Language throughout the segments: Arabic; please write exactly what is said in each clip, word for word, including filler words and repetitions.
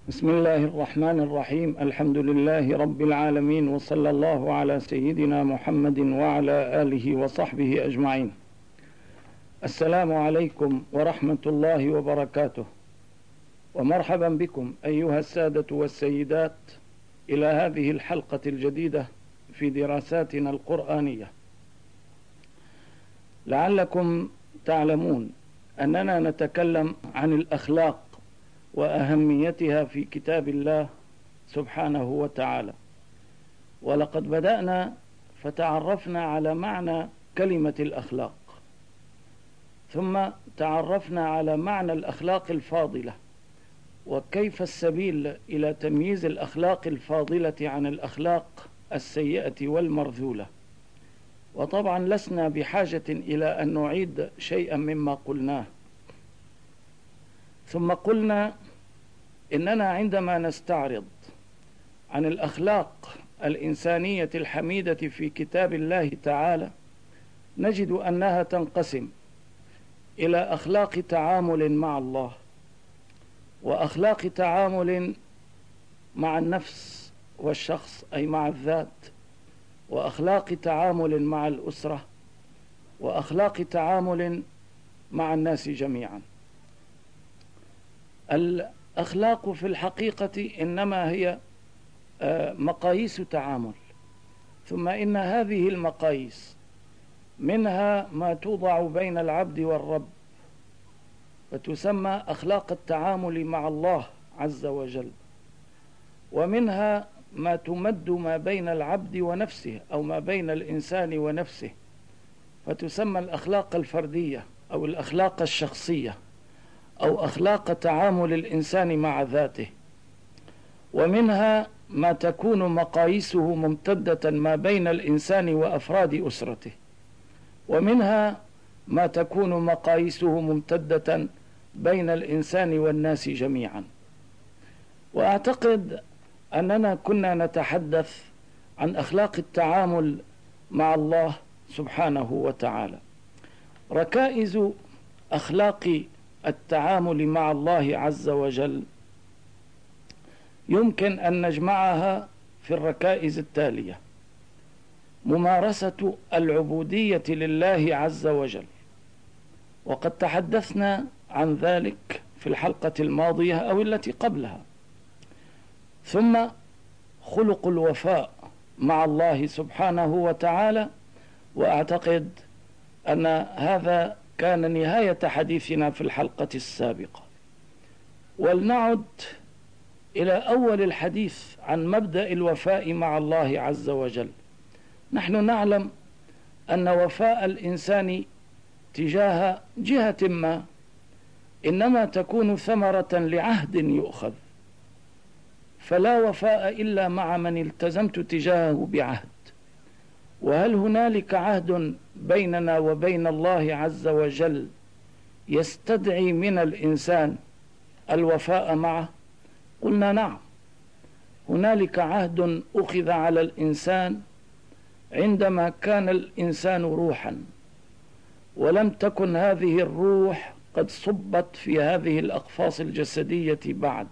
بسم الله الرحمن الرحيم. الحمد لله رب العالمين، وصلى الله على سيدنا محمد وعلى آله وصحبه أجمعين. السلام عليكم ورحمة الله وبركاته، ومرحبا بكم أيها السادة والسيدات إلى هذه الحلقة الجديدة في دراساتنا القرآنية. لعلكم تعلمون أننا نتكلم عن الأخلاق وأهميتها في كتاب الله سبحانه وتعالى، ولقد بدأنا فتعرفنا على معنى كلمة الأخلاق، ثم تعرفنا على معنى الأخلاق الفاضلة وكيف السبيل إلى تمييز الأخلاق الفاضلة عن الأخلاق السيئة والمرذولة. وطبعا لسنا بحاجة إلى أن نعيد شيئا مما قلناه. ثم قلنا إننا عندما نستعرض عن الأخلاق الإنسانية الحميدة في كتاب الله تعالى نجد أنها تنقسم إلى أخلاق تعامل مع الله، وأخلاق تعامل مع النفس والشخص أي مع الذات، وأخلاق تعامل مع الأسرة، وأخلاق تعامل مع الناس جميعا. الأخلاق في الحقيقة إنما هي مقاييس تعامل، ثم إن هذه المقاييس منها ما توضع بين العبد والرب فتسمى أخلاق التعامل مع الله عز وجل، ومنها ما تمد ما بين العبد ونفسه أو ما بين الإنسان ونفسه فتسمى الأخلاق الفردية أو الأخلاق الشخصية أو أخلاق تعامل الإنسان مع ذاته، ومنها ما تكون مقاييسه ممتدة ما بين الإنسان وأفراد أسرته، ومنها ما تكون مقاييسه ممتدة بين الإنسان والناس جميعا. وأعتقد أننا كنا نتحدث عن أخلاق التعامل مع الله سبحانه وتعالى. ركائز أخلاق التعامل مع الله عز وجل يمكن أن نجمعها في الركائز التالية: ممارسة العبودية لله عز وجل، وقد تحدثنا عن ذلك في الحلقة الماضية أو التي قبلها. ثم خلق الوفاء مع الله سبحانه وتعالى، وأعتقد أن هذا كان نهاية حديثنا في الحلقة السابقة. ولنعد إلى أول الحديث عن مبدأ الوفاء مع الله عز وجل. نحن نعلم أن وفاء الإنسان تجاه جهة ما إنما تكون ثمرة لعهد يؤخذ، فلا وفاء إلا مع من التزمت تجاهه بعهد. وهل هنالك عهد بيننا وبين الله عز وجل يستدعي من الإنسان الوفاء معه؟ قلنا نعم، هنالك عهد أخذ على الإنسان عندما كان الإنسان روحا، ولم تكن هذه الروح قد صبت في هذه الأقفاص الجسدية بعد.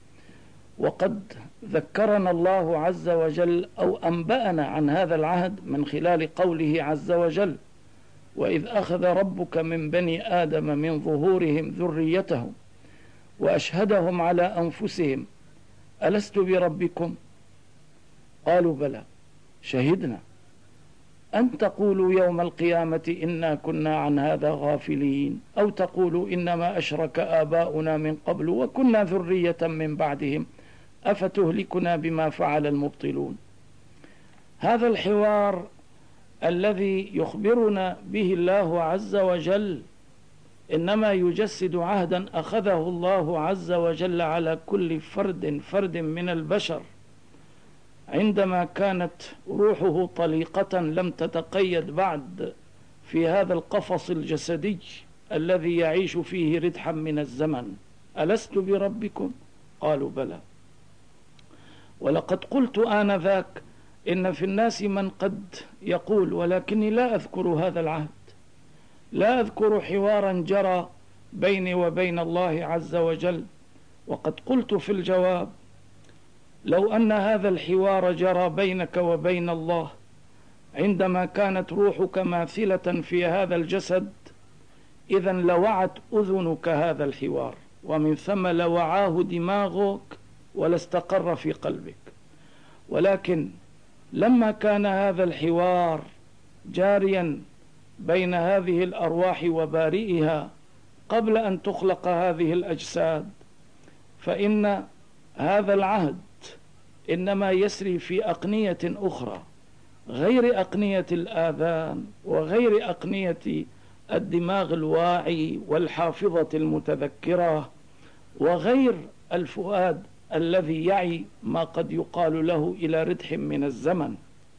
وقد ذكرنا الله عز وجل أو أنبأنا عن هذا العهد من خلال قوله عز وجل: وإذ أخذ ربك من بني آدم من ظهورهم ذريتهم وأشهدهم على أنفسهم ألست بربكم؟ قالوا بلى شهدنا أن تقولوا يوم القيامة إنا كنا عن هذا غافلين، أو تقولوا إنما أشرك آباؤنا من قبل وكنا ذرية من بعدهم أفتهلكنا بما فعل المبطلون. هذا الحوار الذي يخبرنا به الله عز وجل إنما يجسد عهدا أخذه الله عز وجل على كل فرد فرد من البشر عندما كانت روحه طليقة لم تتقيد بعد في هذا القفص الجسدي الذي يعيش فيه ردحا من الزمن. ألست بربكم؟ قالوا بلى. ولقد قلت آنذاك إن في الناس من قد يقول ولكني لا أذكر هذا العهد، لا أذكر حوارا جرى بيني وبين الله عز وجل وقد قلت في الجواب: لو أن هذا الحوار جرى بينك وبين الله عندما كانت روحك ماثلة في هذا الجسد، إذن لوعت أذنك هذا الحوار، ومن ثم لوعاه دماغك ولاستقر في قلبك. ولكن لما كان هذا الحوار جاريا بين هذه الأرواح وبارئها قبل أن تخلق هذه الأجساد، فإن هذا العهد إنما يسري في أقنية أخرى غير أقنية الآذان وغير أقنية الدماغ الواعي والحافظة المتذكرة وغير الفؤاد الذي يعي ما قد يقال له إلى ردح من الزمن.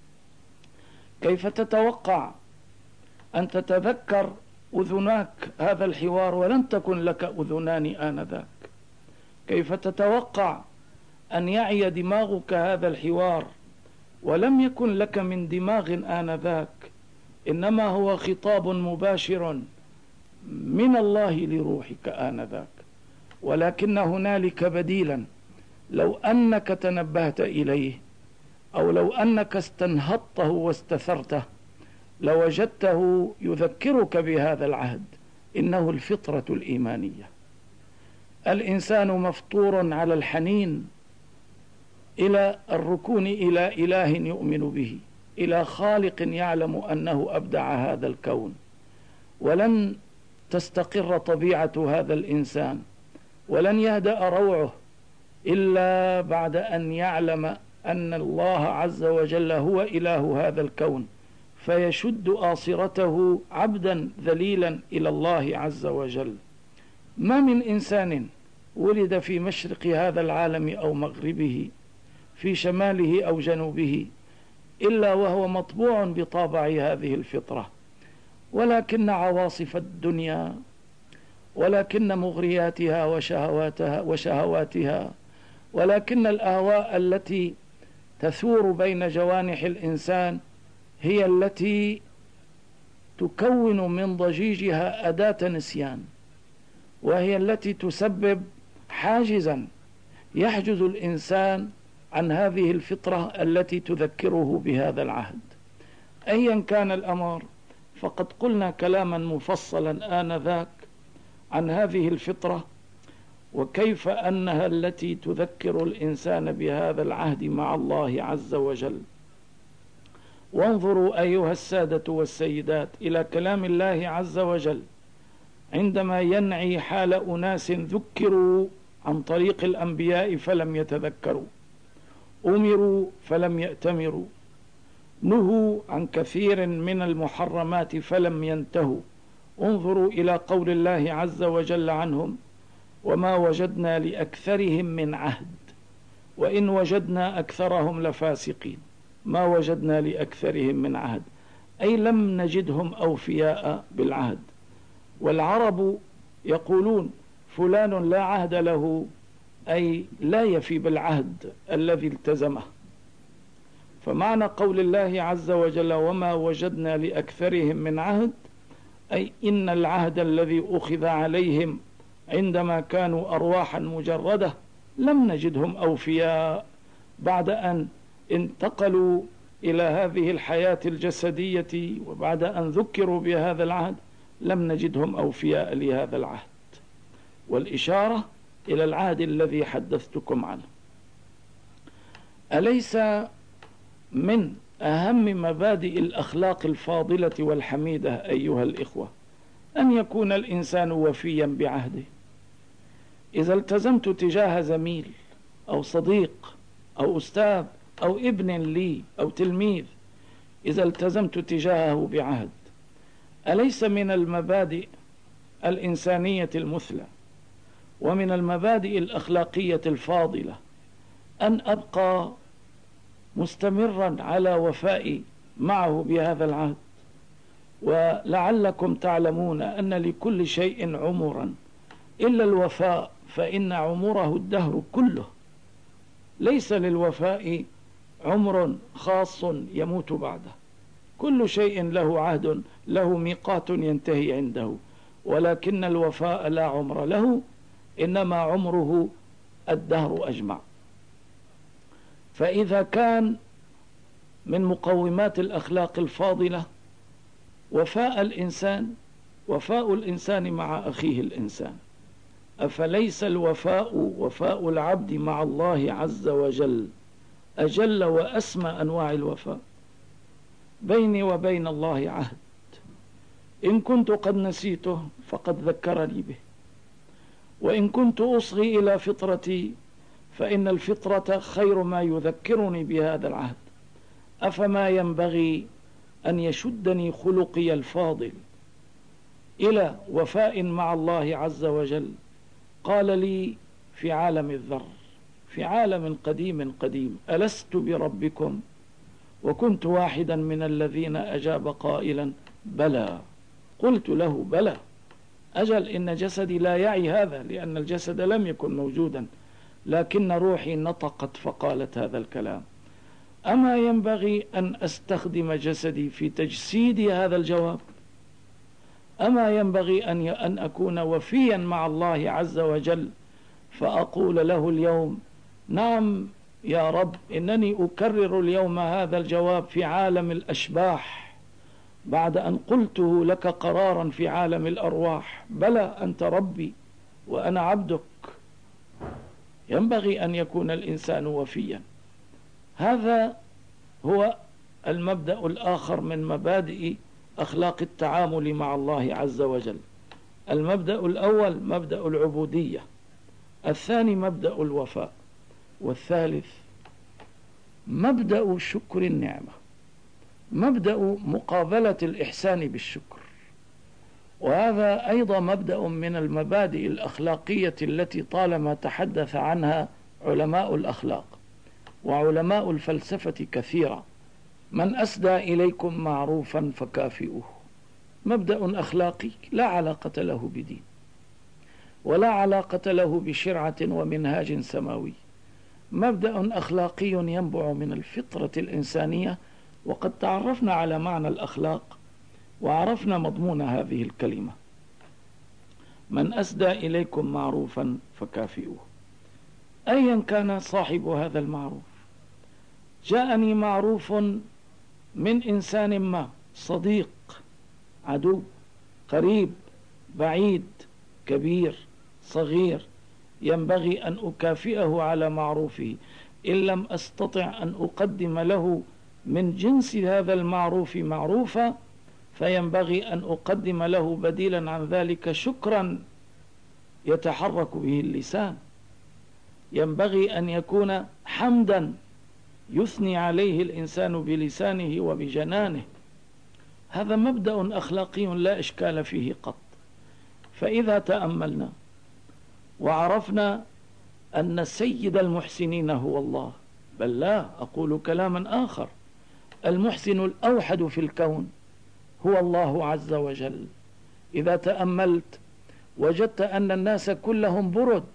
كيف تتوقع أن تتذكر أذناك هذا الحوار ولن تكن لك أذنان آنذاك؟ كيف تتوقع أن يعي دماغك هذا الحوار ولم يكن لك من دماغ آنذاك؟ إنما هو خطاب مباشر من الله لروحك آنذاك. ولكن هنالك بديلا، لو أنك تنبهت إليه أو لو أنك استنهضته واستثرته لوجدته يذكرك بهذا العهد. إنه الفطرة الإيمانية. الإنسان مفطور على الحنين إلى الركون إلى إله يؤمن به، إلى خالق يعلم أنه أبدع هذا الكون. ولن تستقر طبيعة هذا الإنسان ولن يهدأ روعه إلا بعد أن يعلم أن الله عز وجل هو إله هذا الكون، فيشد آصرته عبدا ذليلا إلى الله عز وجل. ما من إنسان ولد في مشرق هذا العالم أو مغربه، في شماله أو جنوبه، إلا وهو مطبوع بطابع هذه الفطرة. ولكن عواصف الدنيا، ولكن مغرياتها وشهواتها وشهواتها ولكن الأهواء التي تثور بين جوانح الإنسان هي التي تكون من ضجيجها أداة نسيان، وهي التي تسبب حاجزا يحجز الإنسان عن هذه الفطرة التي تذكره بهذا العهد. أيا كان الأمر، فقد قلنا كلاما مفصلا آنذاك عن هذه الفطرة وكيف أنها التي تذكر الإنسان بهذا العهد مع الله عز وجل. وانظروا أيها السادة والسيدات إلى كلام الله عز وجل عندما ينعي حال أناس ذكروا عن طريق الأنبياء فلم يتذكروا، أمروا فلم يأتمروا، نهوا عن كثير من المحرمات فلم ينتهوا. انظروا إلى قول الله عز وجل عنهم: وما وجدنا لأكثرهم من عهد وإن وجدنا أكثرهم لفاسقين. ما وجدنا لأكثرهم من عهد، أي لم نجدهم أوفياء بالعهد. والعرب يقولون فلان لا عهد له، أي لا يفي بالعهد الذي التزمه. فمعنى قول الله عز وجل وما وجدنا لأكثرهم من عهد، أي إن العهد الذي أخذ عليهم عندما كانوا أرواحا مجردة لم نجدهم أوفياء. بعد أن انتقلوا إلى هذه الحياة الجسدية وبعد أن ذكروا بهذا العهد لم نجدهم أوفياء لهذا العهد. والإشارة إلى العهد الذي حدثتكم عنه. أليس من أهم مبادئ الأخلاق الفاضلة والحميدة أيها الإخوة أن يكون الإنسان وفيا بعهده؟ إذا التزمت تجاه زميل أو صديق أو أستاذ أو ابن لي أو تلميذ، إذا التزمت تجاهه بعهد، أليس من المبادئ الإنسانية المثلى ومن المبادئ الأخلاقية الفاضلة أن أبقى مستمرا على وفائي معه بهذا العهد؟ ولعلكم تعلمون أن لكل شيء عمرا إلا الوفاء، فإن عمره الدهر كله. ليس للوفاء عمر خاص يموت بعده، كل شيء له عهد، له ميقات ينتهي عنده. ولكن الوفاء لا عمر له، إنما عمره الدهر أجمع. فإذا كان من مقومات الأخلاق الفاضلة وفاء الإنسان وفاء الإنسان مع أخيه الإنسان، أفليس الوفاء وفاء العبد مع الله عز وجل أجل وأسمى أنواع الوفاء؟ بيني وبين الله عهد، إن كنت قد نسيته فقد ذكرني به، وإن كنت أصغي إلى فطرتي فإن الفطرة خير ما يذكرني بهذا العهد. أفما ينبغي أن يشدني خلقي الفاضل إلى وفاء مع الله عز وجل؟ قال لي في عالم الذر، في عالم قديم قديم: ألست بربكم؟ وكنت واحدا من الذين أجاب قائلا: بلى. قلت له: بلى، أجل، إن جسدي لا يعي هذا، لأن الجسد لم يكن موجودا، لكن روحي نطقت فقالت هذا الكلام. أما ينبغي أن أستخدم جسدي في تجسيد هذا الجواب؟ أما ينبغي أن أن أكون وفيا مع الله عز وجل فأقول له اليوم: نعم يا رب، إنني أكرر اليوم هذا الجواب في عالم الأشباح بعد أن قلته لك قرارا في عالم الأرواح: بلى، أنت ربي وأنا عبدك. ينبغي أن يكون الإنسان وفيا. هذا هو المبدأ الآخر من مبادئ أخلاق التعامل مع الله عز وجل. المبدأ الأول مبدأ العبودية، الثاني مبدأ الوفاء، والثالث مبدأ شكر النعمة، مبدأ مقابلة الإحسان بالشكر. وهذا أيضا مبدأ من المبادئ الأخلاقية التي طالما تحدث عنها علماء الأخلاق وعلماء الفلسفة كثيرا: من أسدى إليكم معروفا فكافئوه. مبدأ أخلاقي لا علاقة له بدين ولا علاقة له بشرعة ومنهاج سماوي، مبدأ أخلاقي ينبع من الفطرة الإنسانية. وقد تعرفنا على معنى الأخلاق وعرفنا مضمون هذه الكلمة: من أسدى إليكم معروفا فكافئوه. أيا كان صاحب هذا المعروف، جاءني معروف من إنسان ما، صديق، عدو، قريب، بعيد، كبير، صغير، ينبغي أن أكافئه على معروفه. إن لم أستطع أن أقدم له من جنس هذا المعروف معروفا، فينبغي أن أقدم له بديلا عن ذلك شكرا يتحرك به اللسان. ينبغي أن يكون حمدا يثني عليه الإنسان بلسانه وبجنانه. هذا مبدأ أخلاقي لا إشكال فيه قط. فإذا تأملنا وعرفنا أن سيد المحسنين هو الله، بل لا، أقول كلاما آخر: المحسن الأوحد في الكون هو الله عز وجل. إذا تأملت وجدت أن الناس كلهم برد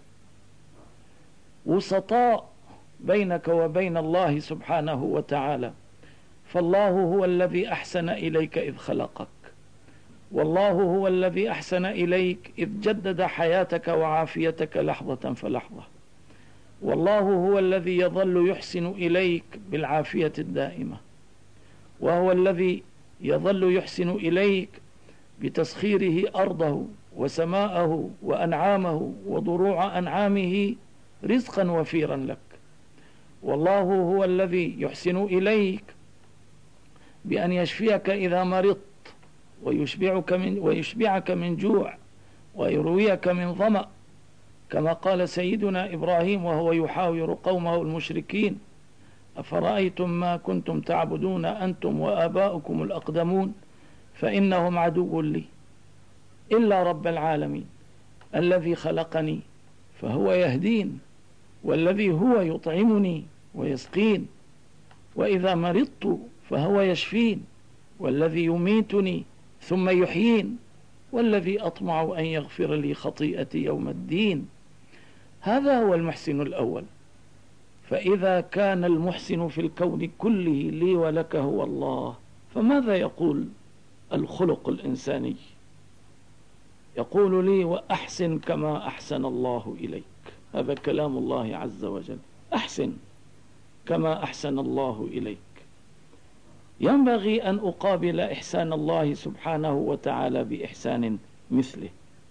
وسطاء بينك وبين الله سبحانه وتعالى، فالله هو الذي أحسن إليك إذ خلقك، والله هو الذي أحسن إليك إذ جدد حياتك وعافيتك لحظة فلحظة، والله هو الذي يظل يحسن إليك بالعافية الدائمة، وهو الذي يظل يحسن إليك بتسخيره أرضه وسماءه وأنعامه وضروع أنعامه رزقا وفيرا لك، والله هو الذي يحسن إليك بأن يشفيك إذا مرضت ويشبعك من, ويشبعك من جوع ويرويك من ظمأ، كما قال سيدنا إبراهيم وهو يحاور قومه المشركين: أفرأيتم ما كنتم تعبدون أنتم وآباؤكم الأقدمون فإنهم عدو لي إلا رب العالمين الذي خلقني فهو يهدين، والذي هو يطعمني ويسقين، وإذا مرضت فهو يشفين، والذي يميتني ثم يحيين، والذي أطمع أن يغفر لي خطيئتي يوم الدين. هذا هو المحسن الأول. فإذا كان المحسن في الكون كله لي ولك هو الله، فماذا يقول الخلق الإنساني؟ يقول لي: وأحسن كما أحسن الله إليك. هذا كلام الله عز وجل. أحسن كما أحسن الله إليك. ينبغي أن أقابل إحسان الله سبحانه وتعالى بإحسان مثله.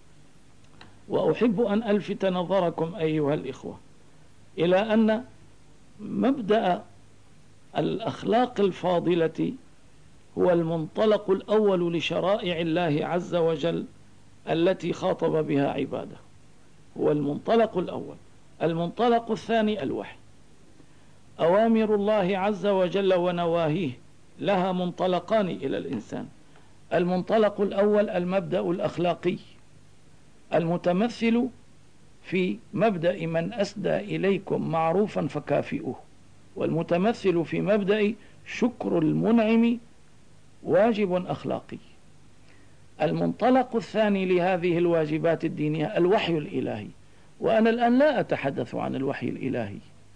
وأحب أن ألفت نظركم أيها الإخوة إلى أن مبدأ الأخلاق الفاضلة هو المنطلق الأول لشرائع الله عز وجل التي خاطب بها عباده، هو المنطلق الأول. المنطلق الثاني الوحي. أوامر الله عز وجل ونواهيه لها منطلقان إلى الإنسان. المنطلق الأول المبدأ الأخلاقي المتمثل في مبدأ من أسدى إليكم معروفا فكافئوه، والمتمثل في مبدأ شكر المنعم واجب أخلاقي. المنطلق الثاني لهذه الواجبات الدينية الوحي الإلهي. وأنا الآن لا أتحدث عن الوحي الإلهي،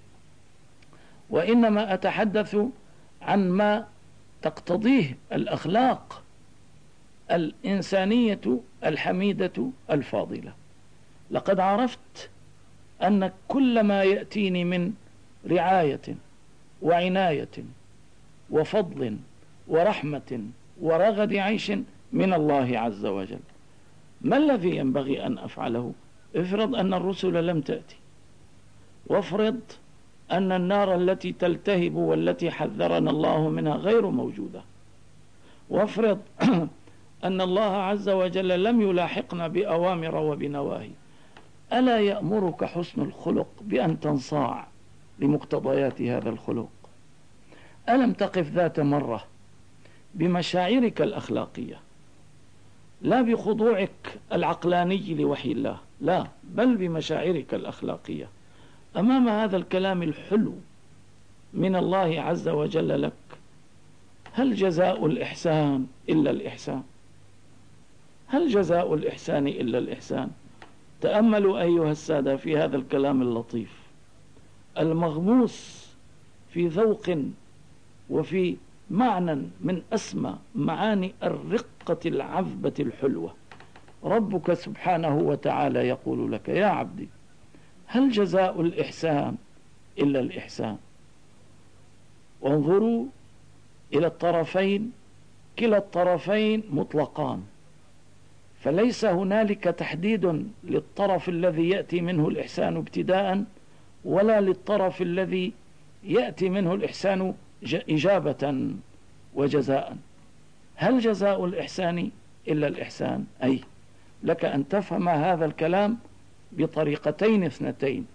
وإنما أتحدث عن ما تقتضيه الأخلاق الإنسانية الحميدة الفاضلة. لقد عرفت أن كل ما يأتيني من رعاية وعناية وفضل ورحمة ورغد عيش من الله عز وجل. ما الذي ينبغي أن أفعله؟ افرض أن الرسل لم تأتي، وافرض أن النار التي تلتهب والتي حذرنا الله منها غير موجودة، وافرض أن الله عز وجل لم يلاحقنا بأوامر وبنواهي. ألا يأمرك حسن الخلق بأن تنصاع لمقتضيات هذا الخلق؟ ألم تقف ذات مرة بمشاعرك الأخلاقية، لا بخضوعك العقلاني لوحي الله، لا، بل بمشاعرك الأخلاقية أمام هذا الكلام الحلو من الله عز وجل لك؟ هل جزاء الإحسان إلا الإحسان؟ هل جزاء الإحسان إلا الإحسان؟ تأملوا أيها السادة في هذا الكلام اللطيف المغموس في ذوق وفي معنى من أسمى معاني الرقة العذبة الحلوة. ربك سبحانه وتعالى يقول لك: يا عبدي هل جزاء الإحسان إلا الإحسان؟ وانظروا إلى الطرفين، كلا الطرفين مطلقان، فليس هنالك تحديد للطرف الذي يأتي منه الإحسان ابتداء، ولا للطرف الذي يأتي منه الإحسان إجابة وجزاء. هل جزاء الإحسان إلا الإحسان؟ أي لك أن تفهم هذا الكلام بطريقتين اثنتين.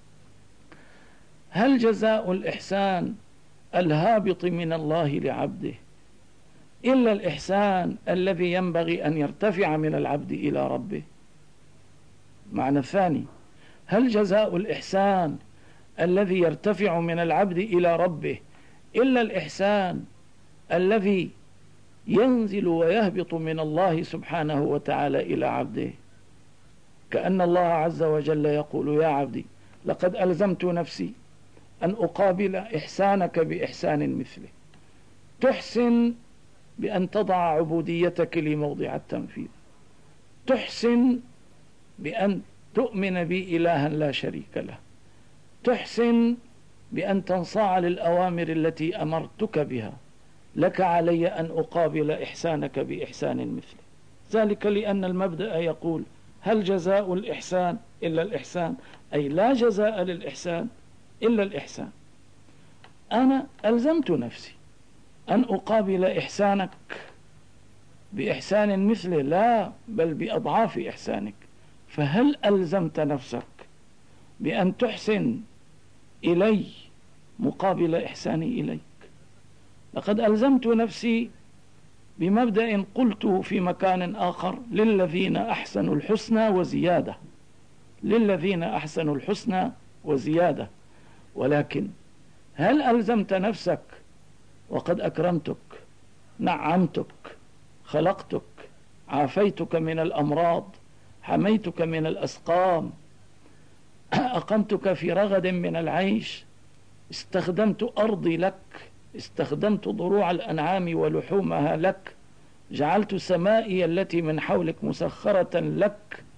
هل جزاء الإحسان الهابط من الله لعبده إلا الإحسان الذي ينبغي أن يرتفع من العبد إلى ربه؟ معنى الثاني: هل جزاء الإحسان الذي يرتفع من العبد إلى ربه إلا الإحسان الذي ينزل ويهبط من الله سبحانه وتعالى إلى عبده؟ كأن الله عز وجل يقول: يا عبدي لقد ألزمت نفسي أن أقابل إحسانك بإحسان مثله. تحسن بأن تضع عبوديتك لي موضع التنفيذ، تحسن بأن تؤمن بي إلها لا شريك له، تحسن بأن تنصاع للأوامر التي أمرتك بها. لك علي أن أقابل إحسانك بإحسان مثله. ذلك لأن المبدأ يقول: هل جزاء الإحسان إلا الإحسان؟ أي لا جزاء للإحسان إلا الإحسان. أنا ألزمت نفسي أن أقابل إحسانك بإحسان مثله، لا بل بأضعاف إحسانك. فهل ألزمت نفسك بأن تحسن إلي مقابل إحساني إليك؟ لقد ألزمت نفسي بمبدأ قلته في مكان آخر: للذين أحسنوا الحسنى وزيادة، للذين أحسنوا الحسنى وزيادة. ولكن هل ألزمت نفسك وقد أكرمتك، نعمتك، خلقتك، عافيتك من الأمراض، حميتك من الأسقام، أقمتك في رغد من العيش، استخدمت أرضي لك، استخدمت ضروع الأنعام ولحومها لك، جعلت سمائي التي من حولك مسخرة لك،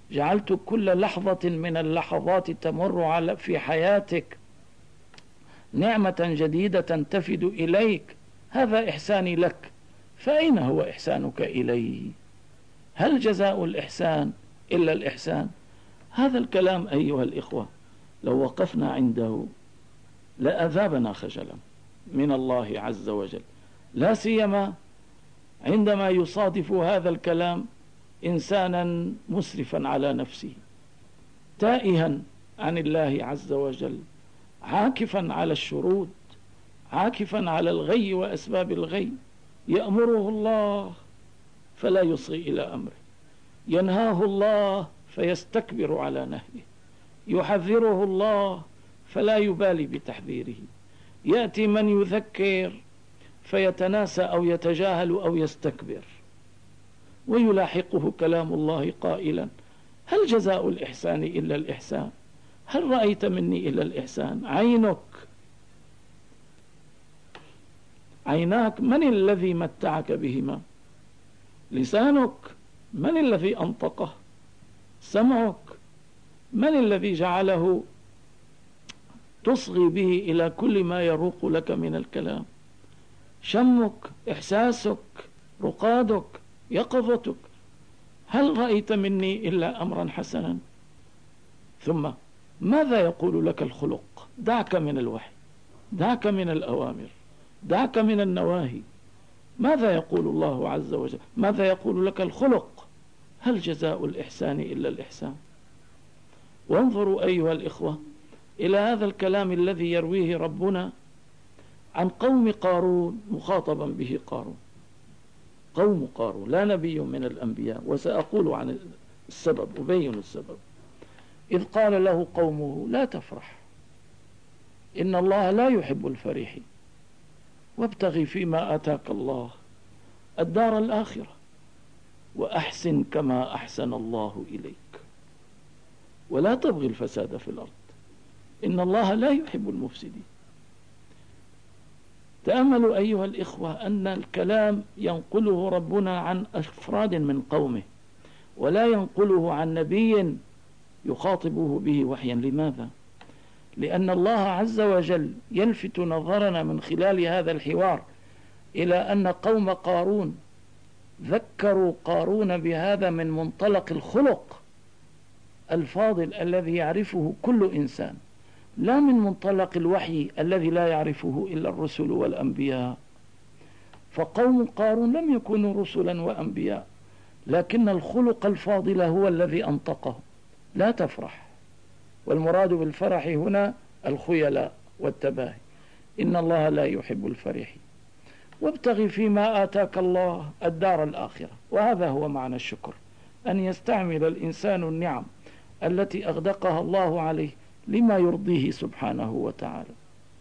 جعلت كل لحظة من اللحظات تمر على في حياتك نعمة جديدة تفد إليك، هذا إحساني لك، فأين هو إحسانك إلي؟ هل جزاء الإحسان إلا الإحسان؟ هذا الكلام أيها الإخوة لو وقفنا عنده لأذابنا خجلا من الله عز وجل، لا سيما عندما يصادف هذا الكلام إنسانا مسرفا على نفسه، تائها عن الله عز وجل، عاكفا على الشرود، عاكفا على الغي وأسباب الغي، يأمره الله فلا يصغي إلى أمره، ينهاه الله فيستكبر على نهيه، يحذره الله فلا يبالي بتحذيره، يأتي من يذكر فيتناسى أو يتجاهل أو يستكبر، ويلاحقه كلام الله قائلا: هل جزاء الإحسان إلا الإحسان؟ هل رأيت مني إلا الإحسان؟ عينك، عيناك من الذي متعك بهما؟ لسانك من الذي أنطقه؟ سمعك من الذي جعله تصغي به إلى كل ما يروق لك من الكلام؟ شمك، إحساسك، رقادك، يقظتك، هل رأيت مني إلا أمرا حسنا؟ ثم ماذا يقول لك الخلق؟ دعك من الوحي، دعك من الأوامر، دعك من النواهي، ماذا يقول الله عز وجل؟ ماذا يقول لك الخلق؟ هل جزاء الإحسان إلا الإحسان؟ وانظروا أيها الإخوة إلى هذا الكلام الذي يرويه ربنا عن قوم قارون، مخاطبا به قارون، قوم قارون لا نبي من الأنبياء، وسأقول عن السبب، أبين السبب. إذ قال له قومه: لا تفرح، إن الله لا يحب الفرحين، وابتغي فيما آتاك الله الدار الآخرة، وأحسن كما أحسن الله إليك، ولا تبغي الفساد في الأرض، إن الله لا يحب المفسدين. تأملوا أيها الإخوة أن الكلام ينقله ربنا عن أفراد من قومه، ولا ينقله عن نبي يخاطبه به وحيا. لماذا؟ لأن الله عز وجل يلفت نظرنا من خلال هذا الحوار إلى أن قوم قارون ذكروا قارون بهذا من منطلق الخلق الفاضل الذي يعرفه كل إنسان، لا من منطلق الوحي الذي لا يعرفه إلا الرسل والأنبياء. فقوم قارون لم يكونوا رسلا وأنبياء، لكن الخلق الفاضل هو الذي أنطقه: لا تفرح، والمراد بالفرح هنا الخيلاء والتباهي، إن الله لا يحب الفرحين، وابتغي فيما آتاك الله الدار الآخرة. وهذا هو معنى الشكر، أن يستعمل الإنسان النعم التي أغدقها الله عليه لما يرضيه سبحانه وتعالى.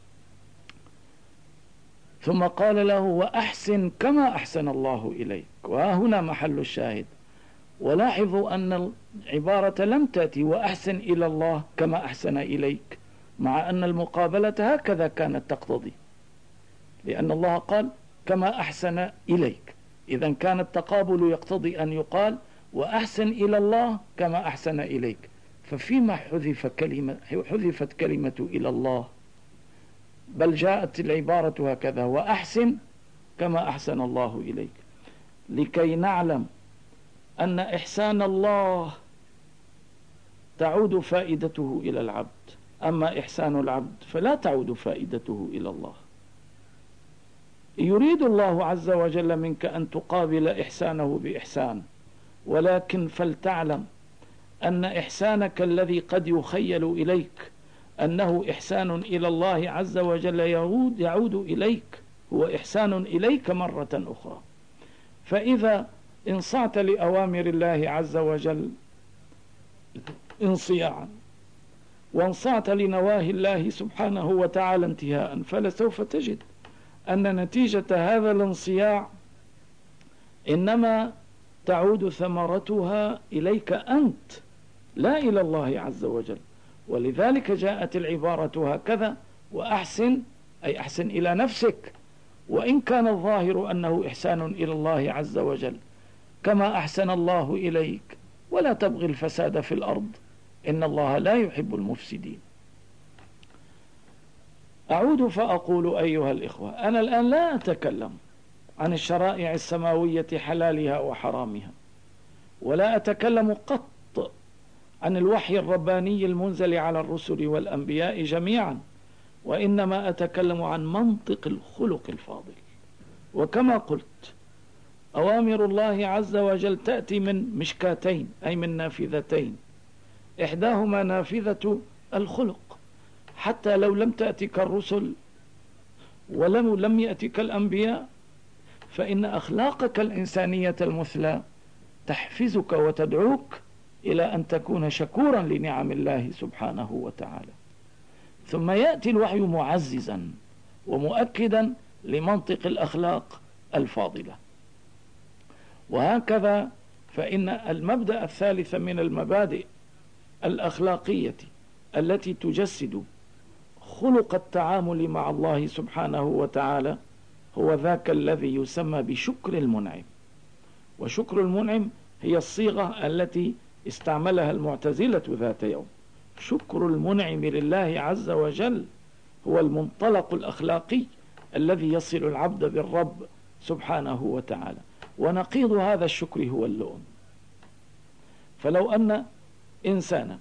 ثم قال له: وأحسن كما أحسن الله إليك. وهنا محل الشاهد. ولاحظوا أن العبارة لم تأتي وأحسن إلى الله كما أحسن إليك، مع أن المقابلة هكذا كانت تقتضي، لأن الله قال: كما أحسن إليك، إذن كان التقابل يقتضي أن يقال: وأحسن إلى الله كما أحسن إليك. ففيما حذف كلمة حذفت كلمة إلى الله، بل جاءت العبارة هكذا: وأحسن كما أحسن الله إليك، لكي نعلم أن إحسان الله تعود فائدته إلى العبد، أما إحسان العبد فلا تعود فائدته إلى الله. يريد الله عز وجل منك أن تقابل إحسانه بإحسان، ولكن فلتعلم أن إحسانك الذي قد يخيل إليك أنه إحسان إلى الله عز وجل يعود, يعود إليك، هو إحسان إليك مرة أخرى. فإذا انصعت لأوامر الله عز وجل انصياعا، وانصعت لنواهي الله سبحانه وتعالى انتهاء، فلسوف تجد أن نتيجة هذا الانصياع إنما تعود ثمرتها إليك أنت، لا إلى الله عز وجل. ولذلك جاءت العبارة هكذا: وأحسن، أي أحسن إلى نفسك، وإن كان الظاهر أنه إحسان إلى الله عز وجل، كما أحسن الله إليك، ولا تبغي الفساد في الأرض إن الله لا يحب المفسدين. أعود فأقول أيها الإخوة، أنا الآن لا أتكلم عن الشرائع السماوية حلالها وحرامها، ولا أتكلم قط عن الوحي الرباني المنزل على الرسل والأنبياء جميعا، وإنما أتكلم عن منطق الخلق الفاضل. وكما قلت، أوامر الله عز وجل تأتي من مشكاتين، أي من نافذتين، إحداهما نافذة الخلق، حتى لو لم تأتك الرسل ولم لم يأتك الأنبياء، فإن أخلاقك الإنسانية المثلى تحفزك وتدعوك إلى أن تكون شكورا لنعم الله سبحانه وتعالى. ثم يأتي الوحي معززا ومؤكدا لمنطق الأخلاق الفاضلة. وهكذا فإن المبدأ الثالث من المبادئ الأخلاقية التي تجسد خلق التعامل مع الله سبحانه وتعالى هو ذاك الذي يسمى بشكر المنعم. وشكر المنعم هي الصيغة التي استعملها المعتزلة ذات يوم. شكر المنعم لله عز وجل هو المنطلق الأخلاقي الذي يصل العبد بالرب سبحانه وتعالى. ونقيض هذا الشكر هو اللؤم. فلو أن إنسانا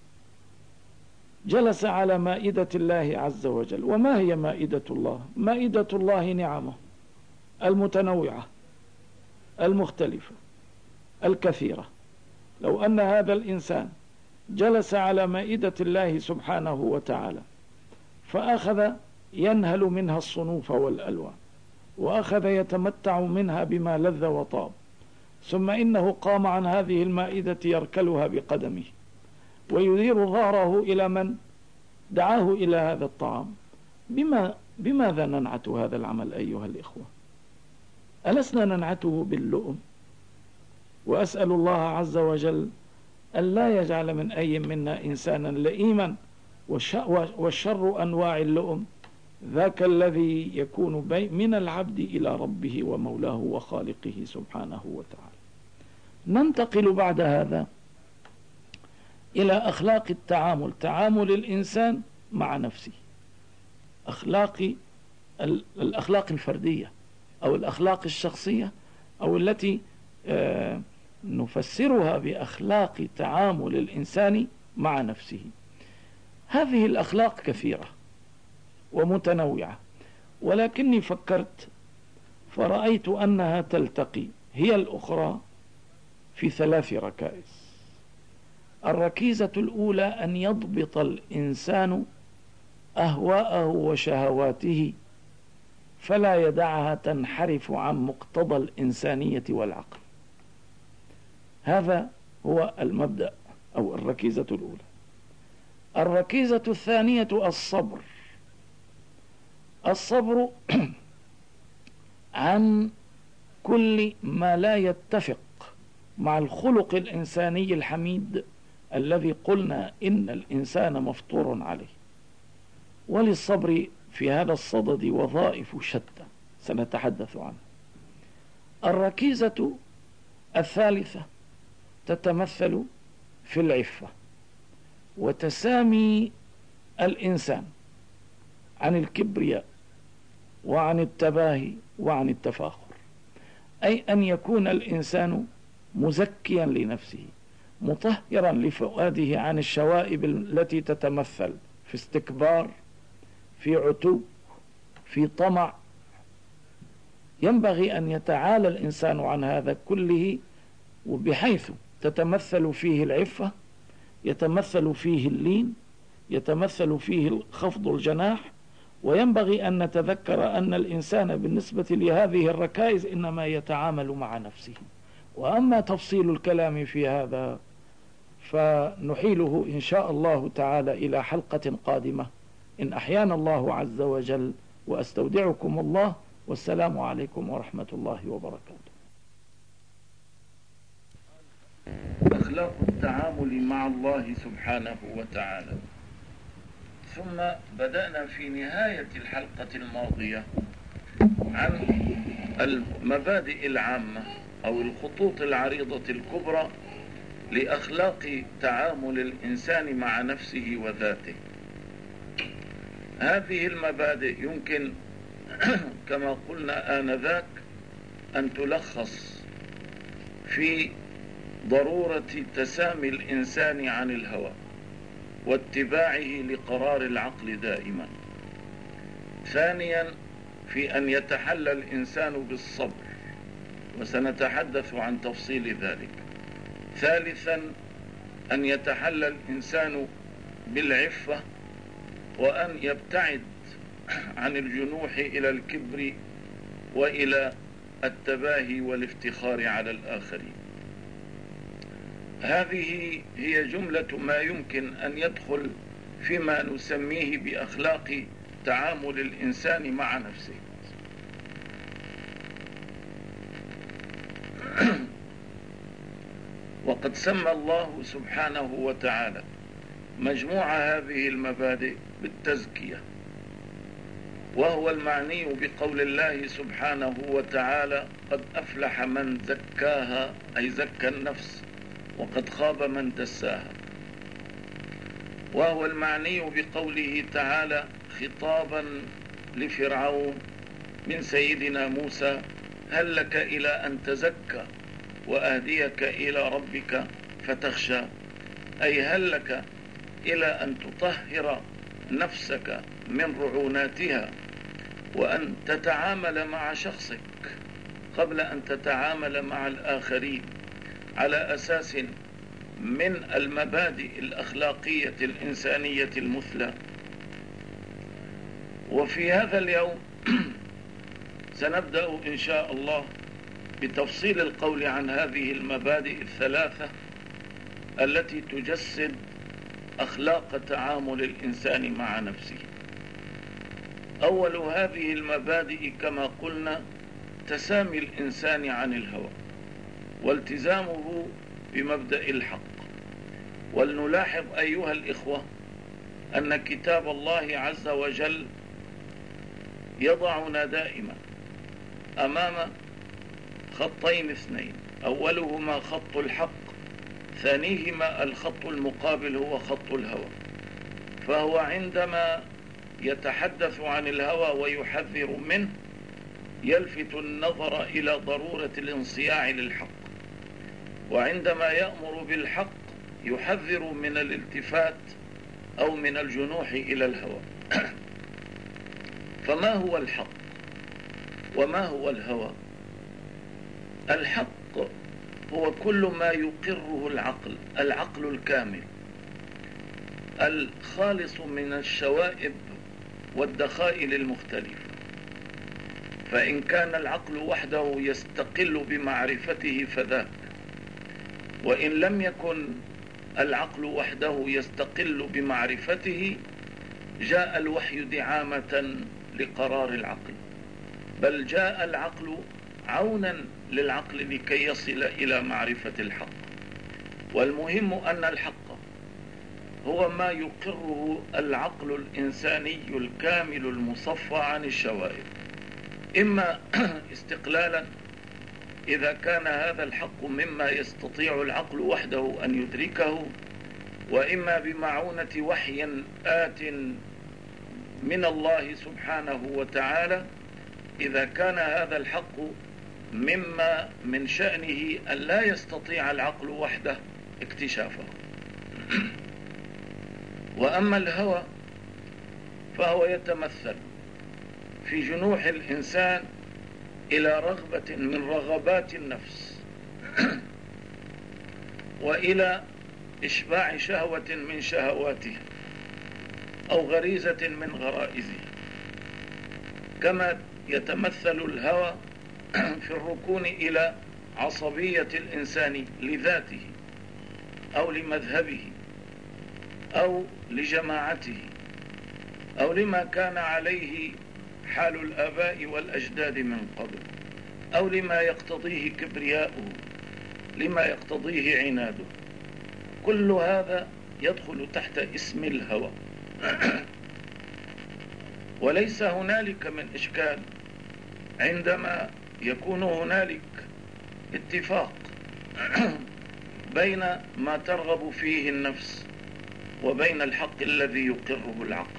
جلس على مائدة الله عز وجل، وما هي مائدة الله؟ مائدة الله نعمه المتنوعة المختلفة الكثيرة. لو أن هذا الإنسان جلس على مائدة الله سبحانه وتعالى فأخذ ينهل منها الصنوف والألوان، وأخذ يتمتع منها بما لذ وطاب، ثم إنه قام عن هذه المائدة يركلها بقدمه ويدير ظهره إلى من دعاه إلى هذا الطعام، بما بماذا ننعت هذا العمل أيها الإخوة؟ ألسنا ننعته باللؤم؟ وأسأل الله عز وجل أن لا يجعل من أي منا إنسانا لئيما، والشر أنواع اللؤم ذاك الذي يكون من العبد إلى ربه ومولاه وخالقه سبحانه وتعالى. ننتقل بعد هذا إلى أخلاق التعامل، تعامل الإنسان مع نفسه، أخلاق الأخلاق الفردية أو الأخلاق الشخصية، أو التي نفسرها بأخلاق تعامل الإنسان مع نفسه. هذه الأخلاق كثيرة ومتنوعة، ولكني فكرت فرأيت أنها تلتقي هي الأخرى في ثلاث ركائز. الركيزة الأولى أن يضبط الإنسان أهواءه وشهواته فلا يدعها تنحرف عن مقتضى الإنسانية والعقل. هذا هو المبدأ أو الركيزة الأولى. الركيزة الثانية الصبر، الصبر عن كل ما لا يتفق مع الخلق الإنساني الحميد الذي قلنا إن الإنسان مفطور عليه. وللصبر في هذا الصدد وظائف شتى سنتحدث عنها. الركيزة الثالثة تتمثل في العفة وتسامي الإنسان عن الكبرياء وعن التباهي وعن التفاخر، أي أن يكون الإنسان مزكيا لنفسه مطهرا لفؤاده عن الشوائب التي تتمثل في استكبار، في عتو، في طمع. ينبغي أن يتعالى الإنسان عن هذا كله، وبحيث تتمثل فيه العفة، يتمثل فيه اللين، يتمثل فيه خفض الجناح. وينبغي أن نتذكر أن الإنسان بالنسبة لهذه الركائز إنما يتعامل مع نفسه. وأما تفصيل الكلام في هذا فنحيله إن شاء الله تعالى إلى حلقة قادمة إن أحيانا الله عز وجل، وأستودعكم الله، والسلام عليكم ورحمة الله وبركاته. أخلاق التعامل مع الله سبحانه وتعالى. ثم بدأنا في نهاية الحلقة الماضية عن المبادئ العامة أو الخطوط العريضة الكبرى لأخلاق تعامل الإنسان مع نفسه وذاته. هذه المبادئ يمكن كما قلنا آنذاك أن تلخص في ضرورة تسامي الإنسان عن الهوى واتباعه لقرار العقل دائما. ثانيا في أن يتحلى الإنسان بالصبر، وسنتحدث عن تفصيل ذلك. ثالثا أن يتحلى الإنسان بالعفة، وأن يبتعد عن الجنوح إلى الكبر وإلى التباهي والافتخار على الآخرين. هذه هي جملة ما يمكن أن يدخل فيما نسميه بأخلاق تعامل الإنسان مع نفسه. وقد سمى الله سبحانه وتعالى مجموع هذه المبادئ بالتزكية، وهو المعني بقول الله سبحانه وتعالى: قد أفلح من زكاها، أي زكى النفس، وقد خاب من دساها. وهو المعني بقوله تعالى خطابا لفرعون من سيدنا موسى: هل لك إلى أن تزكى وأهديك إلى ربك فتخشى، أي هل لك إلى أن تطهر نفسك من رعوناتها وأن تتعامل مع شخصك قبل أن تتعامل مع الآخرين على أساس من المبادئ الأخلاقية الإنسانية المثلى. وفي هذا اليوم سنبدأ إن شاء الله بتفصيل القول عن هذه المبادئ الثلاثة التي تجسد أخلاق تعامل الإنسان مع نفسه. أول هذه المبادئ كما قلنا تسامي الإنسان عن الهوى والتزامه بمبدأ الحق. ولنلاحظ أيها الإخوة أن كتاب الله عز وجل يضعنا دائما أمام خطين اثنين: أولهما خط الحق، ثانيهما الخط المقابل هو خط الهوى. فهو عندما يتحدث عن الهوى ويحذر منه يلفت النظر إلى ضرورة الانصياع للحق، وعندما يأمر بالحق يحذر من الالتفات أو من الجنوح إلى الهوى. فما هو الحق وما هو الهوى؟ الحق هو كل ما يقره العقل، العقل الكامل الخالص من الشوائب والدخائل المختلفة. فإن كان العقل وحده يستقل بمعرفته فذاك، وإن لم يكن العقل وحده يستقل بمعرفته جاء الوحي دعامة لقرار العقل، بل جاء العقل عونا للعقل لكي يصل إلى معرفة الحق. والمهم أن الحق هو ما يقره العقل الإنساني الكامل المصفى عن الشوائب، إما استقلالا إذا كان هذا الحق مما يستطيع العقل وحده أن يدركه، وإما بمعونة وحي آت من الله سبحانه وتعالى إذا كان هذا الحق مما من شأنه أن لا يستطيع العقل وحده اكتشافه. وأما الهوى فهو يتمثل في جنوح الإنسان إلى رغبة من رغبات النفس وإلى إشباع شهوة من شهواته أو غريزة من غرائزه، كما يتمثل الهوى في الركون إلى عصبية الإنسان لذاته أو لمذهبه أو لجماعته أو لما كان عليه حال الآباء والأجداد من قبل، أو لما يقتضيه كبرياؤه، لما يقتضيه عناده. كل هذا يدخل تحت اسم الهوى. وليس هنالك من إشكال عندما يكون هنالك اتفاق بين ما ترغب فيه النفس وبين الحق الذي يقره العقل،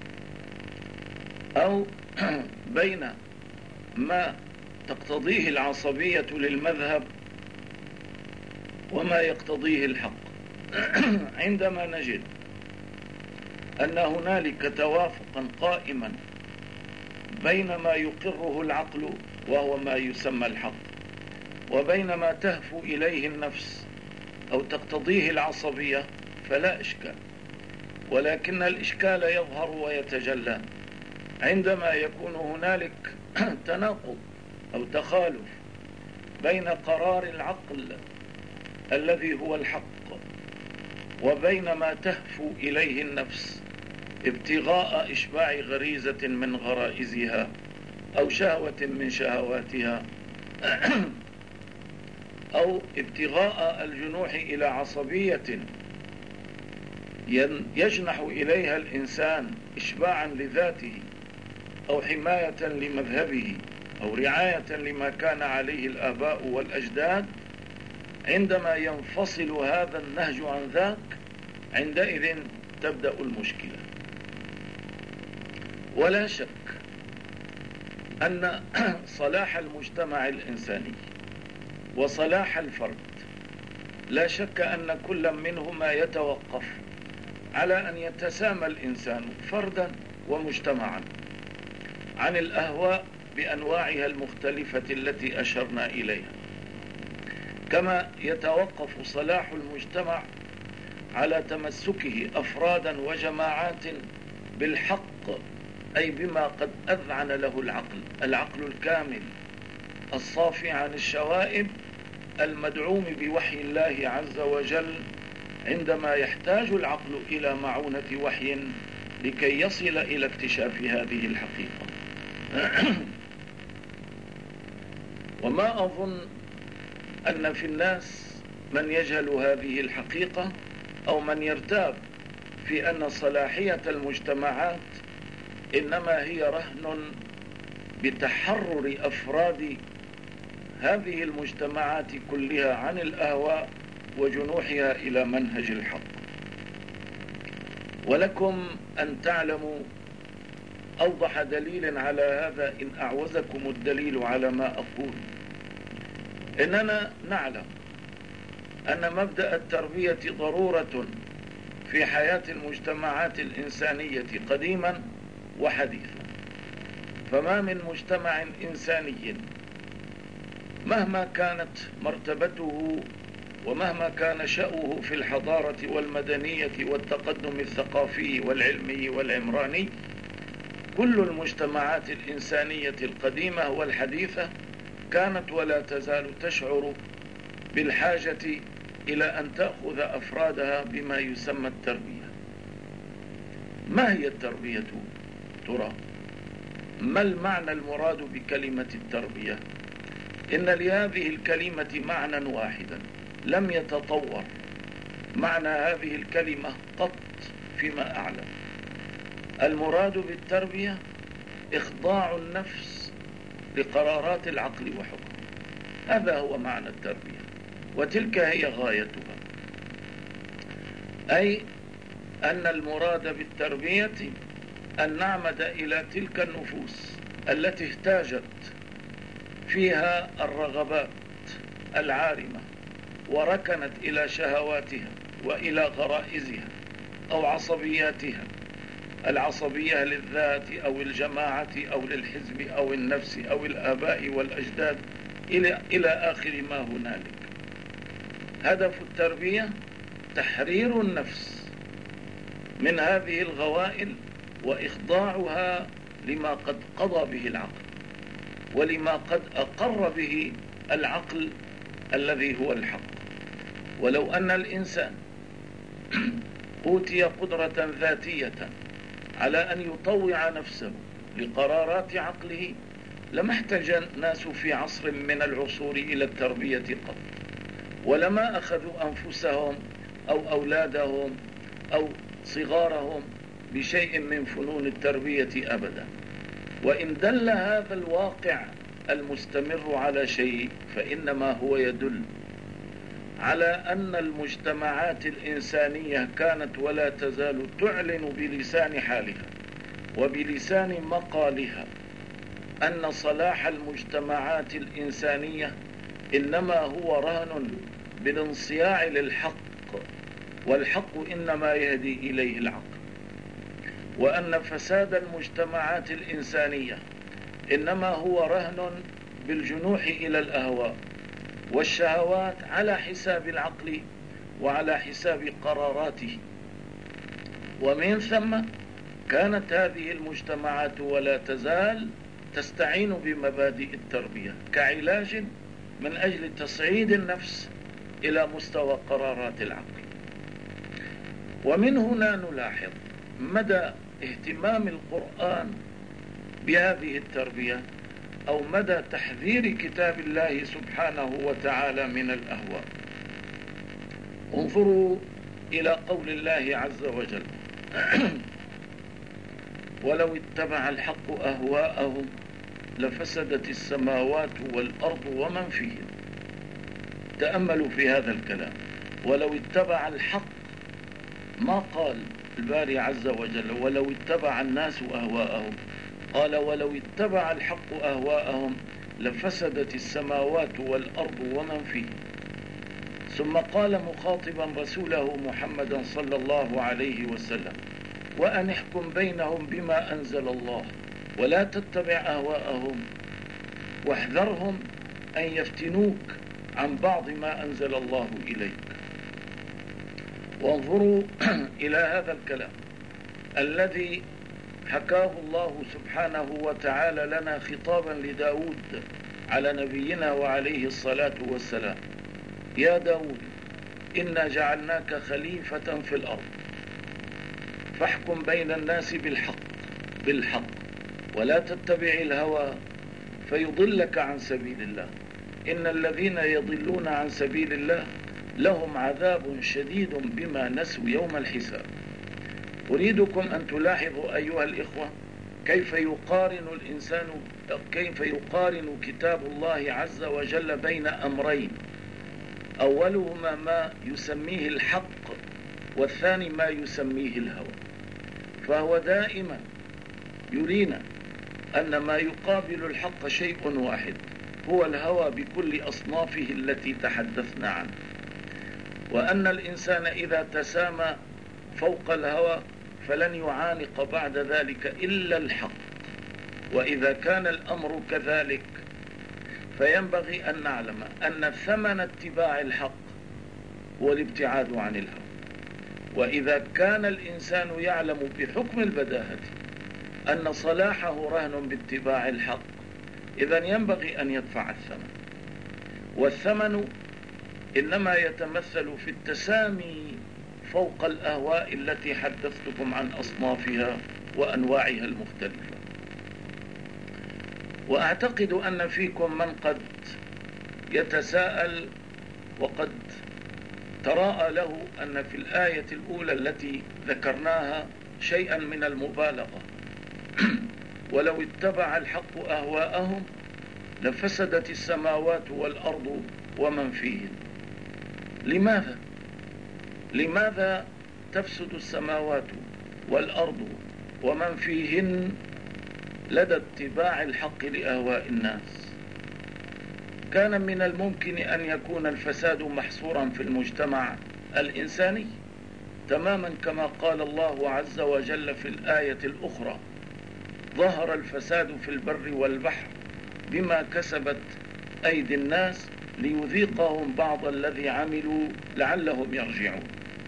أو بين ما تقتضيه العصبية للمذهب وما يقتضيه الحق. عندما نجد أن هنالك توافقا قائما بين ما يقره العقل وهو ما يسمى الحق وبين ما تهفو إليه النفس أو تقتضيه العصبية فلا إشكال، ولكن الإشكال يظهر ويتجلى عندما يكون هنالك تناقض أو تخالف بين قرار العقل الذي هو الحق وبين ما تهفو إليه النفس ابتغاء إشباع غريزة من غرائزها أو شهوة من شهواتها أو ابتغاء الجنوح إلى عصبية يجنح إليها الإنسان إشباعا لذاته أو حماية لمذهبه أو رعاية لما كان عليه الآباء والأجداد. عندما ينفصل هذا النهج عن ذاك عندئذ تبدأ المشكلة. ولا شك أن صلاح المجتمع الإنساني وصلاح الفرد لا شك أن كل منهما يتوقف على أن يتسامى الإنسان فردا ومجتمعا عن الأهواء بأنواعها المختلفة التي أشرنا إليها، كما يتوقف صلاح المجتمع على تمسكه أفرادا وجماعات بالحق، أي بما قد أذعن له العقل العقل الكامل الصافي عن الشوائب المدعوم بوحي الله عز وجل، عندما يحتاج العقل إلى معونة وحي لكي يصل إلى اكتشاف هذه الحقيقة. وما أظن أن في الناس من يجهل هذه الحقيقة أو من يرتاب في أن صلاحية المجتمعات إنما هي رهن بتحرر أفراد هذه المجتمعات كلها عن الأهواء وجنوحها إلى منهج الحق. ولكم أن تعلموا أوضح دليل على هذا إن أعوزكم الدليل على ما أقول، إننا نعلم أن مبدأ التربية ضرورة في حياة المجتمعات الإنسانية قديما وحديثا، فما من مجتمع إنساني مهما كانت مرتبته ومهما كان شأوه في الحضارة والمدنية والتقدم الثقافي والعلمي والعمراني، كل المجتمعات الإنسانية القديمة والحديثة كانت ولا تزال تشعر بالحاجة إلى أن تأخذ أفرادها بما يسمى التربية. ما هي التربية ترى؟ ما المعنى المراد بكلمة التربية؟ إن لهذه الكلمة معنى واحدا لم يتطور معنى هذه الكلمة قط فيما أعلم. المراد بالتربية إخضاع النفس لقرارات العقل وحكمه، هذا هو معنى التربية، وتلك هي غايتها. أي أن المراد بالتربية أن نعمد إلى تلك النفوس التي احتاجت فيها الرغبات العارمة وركنت إلى شهواتها وإلى غرائزها أو عصبياتها، العصبية للذات أو الجماعة أو للحزب أو النفس أو الآباء والأجداد إلى إلى آخر ما هنالك. هدف التربية تحرير النفس من هذه الغوائل وإخضاعها لما قد قضى به العقل ولما قد أقر به العقل الذي هو الحق. ولو أن الإنسان أوتي قدرة ذاتية على أن يطوع نفسه لقرارات عقله لما احتاج الناس في عصر من العصور إلى التربية قط، ولما أخذوا أنفسهم أو أولادهم أو صغارهم بشيء من فنون التربية أبدا. وإن دل هذا الواقع المستمر على شيء فإنما هو يدل على أن المجتمعات الإنسانية كانت ولا تزال تعلن بلسان حالها وبلسان مقالها أن صلاح المجتمعات الإنسانية إنما هو رهن بالانصياع للحق، والحق إنما يهدي إليه العقل، وأن فساد المجتمعات الإنسانية إنما هو رهن بالجنوح إلى الأهواء والشهوات على حساب العقل وعلى حساب قراراته. ومن ثم كانت هذه المجتمعات ولا تزال تستعين بمبادئ التربية كعلاج من أجل تصعيد النفس إلى مستوى قرارات العقل. ومن هنا نلاحظ مدى اهتمام القرآن بهذه التربية، أو مدى تحذير كتاب الله سبحانه وتعالى من الأهواء. انظروا إلى قول الله عز وجل: ولو اتبع الحق أهواءهم لفسدت السماوات والأرض ومن فيهن. تأملوا في هذا الكلام، ولو اتبع الحق، ما قال الباري عز وجل ولو اتبع الناس أهواءهم، قال ولو اتبع الحق أهواءهم لفسدت السماوات والأرض ومن فيهن. ثم قال مخاطبا رسوله محمدا صلى الله عليه وسلم: وأن احكم بينهم بما أنزل الله ولا تتبع أهواءهم واحذرهم أن يفتنوك عن بعض ما أنزل الله إليك. وانظروا إلى هذا الكلام الذي حكاه الله سبحانه وتعالى لنا خطابا لداود على نبينا وعليه الصلاة والسلام: يا داود إنا جعلناك خليفة في الأرض فاحكم بين الناس بالحق بالحق ولا تتبع الهوى فيضلك عن سبيل الله إن الذين يضلون عن سبيل الله لهم عذاب شديد بما نسوا يوم الحساب. أريدكم أن تلاحظوا أيها الإخوة كيف يقارن الإنسان كيف يقارن كتاب الله عز وجل بين أمرين: أولهما ما يسميه الحق، والثاني ما يسميه الهوى. فهو دائما يرينا أن ما يقابل الحق شيء واحد، هو الهوى بكل أصنافه التي تحدثنا عنه، وأن الإنسان إذا تسامى فوق الهوى فلن يعانق بعد ذلك إلا الحق. وإذا كان الأمر كذلك فينبغي أن نعلم أن ثمن اتباع الحق هو الابتعاد عن الهوى. وإذا كان الإنسان يعلم بحكم البداهة أن صلاحه رهن باتباع الحق، إذن ينبغي أن يدفع الثمن. والثمن إنما يتمثل في التسامي فوق الأهواء التي حدثتكم عن أصنافها وأنواعها المختلفة. وأعتقد أن فيكم من قد يتساءل وقد تراءى له أن في الآية الأولى التي ذكرناها شيئا من المبالغة: ولو اتبع الحق أهواءهم لفسدت السماوات والأرض ومن فيهن. لماذا؟ لماذا تفسد السماوات والأرض ومن فيهن لدى اتباع الحق لأهواء الناس؟ كان من الممكن أن يكون الفساد محصورا في المجتمع الإنساني، تماما كما قال الله عز وجل في الآية الأخرى: ظهر الفساد في البر والبحر بما كسبت أيدي الناس ليذيقهم بعض الذي عملوا لعلهم يرجعون.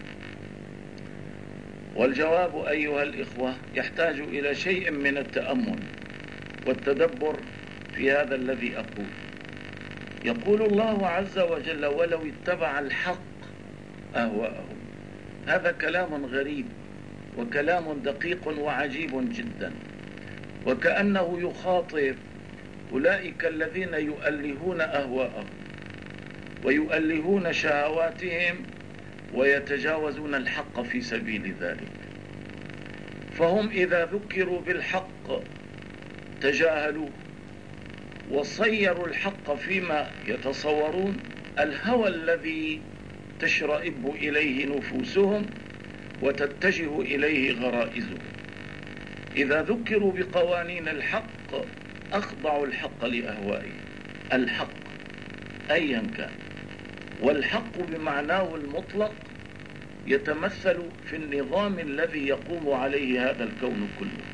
والجواب أيها الإخوة يحتاج إلى شيء من التأمل والتدبر في هذا الذي أقول. يقول الله عز وجل: ولو اتبع الحق أهواءهم. هذا كلام غريب وكلام دقيق وعجيب جدا، وكأنه يخاطب أولئك الذين يؤلهون أهواءهم ويؤلهون شهواتهم ويتجاوزون الحق في سبيل ذلك. فهم إذا ذكروا بالحق تجاهلوه وصيروا الحق فيما يتصورون الهوى الذي تشرئب إليه نفوسهم وتتجه إليه غرائزهم. إذا ذكروا بقوانين الحق أخضعوا الحق لأهوائه، الحق أيا كان، والحق بمعناه المطلق يتمثل في النظام الذي يقوم عليه هذا الكون كله،